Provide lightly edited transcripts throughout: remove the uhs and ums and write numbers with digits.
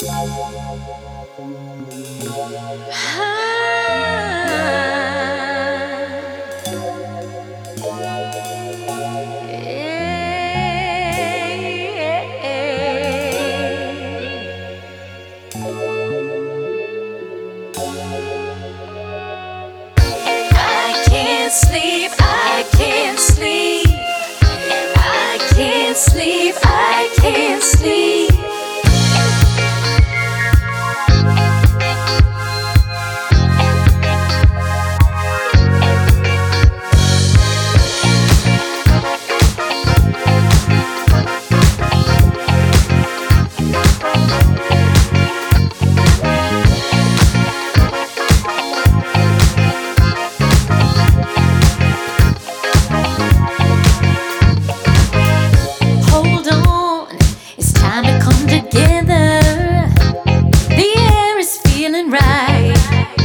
I can't sleep, I can't sleep, I can't sleep, I can't sleep. Hold on, it's time to come together. The air is feeling right.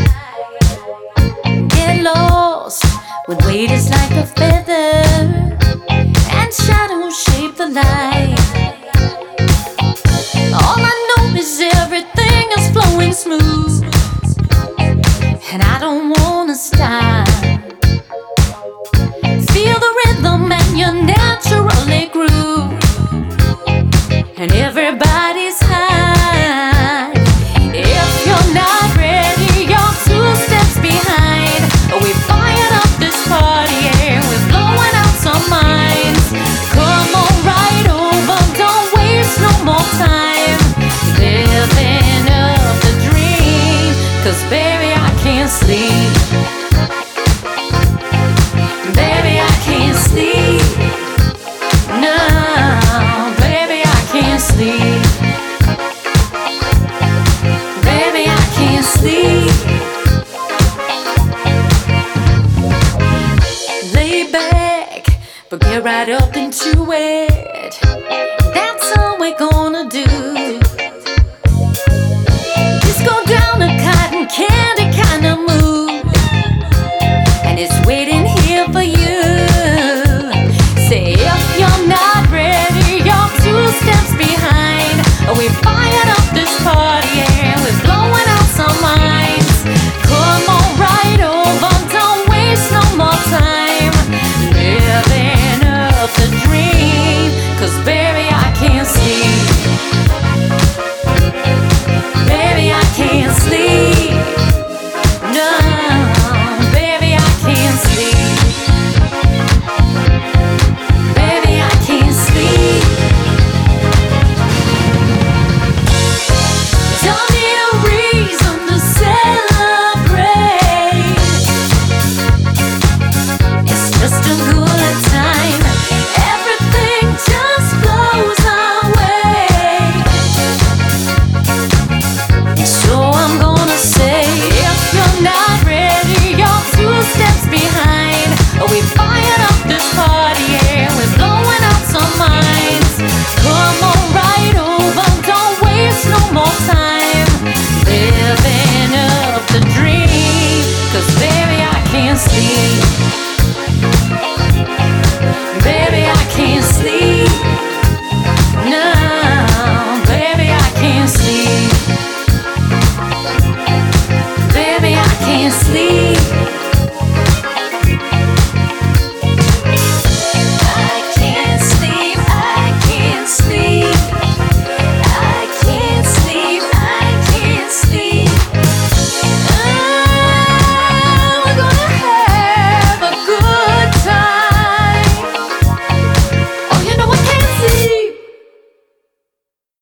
Get lost with weight is like a feather, and shadows shape the light. All I know is everything is flowing smooth, and I don't wanna stop. Feel the rhythm and you naturally groove, and everybody's high. If you're not ready, you're two steps behind. We're firing up this party and we're blowing out some minds. Come on right over, don't waste no more time. Living up the dream, 'cause baby I can't sleep. Baby I can't sleep. No, baby I can't sleep. Baby I can't sleep. Lay back, but get right up into it. That's all we're gonna do.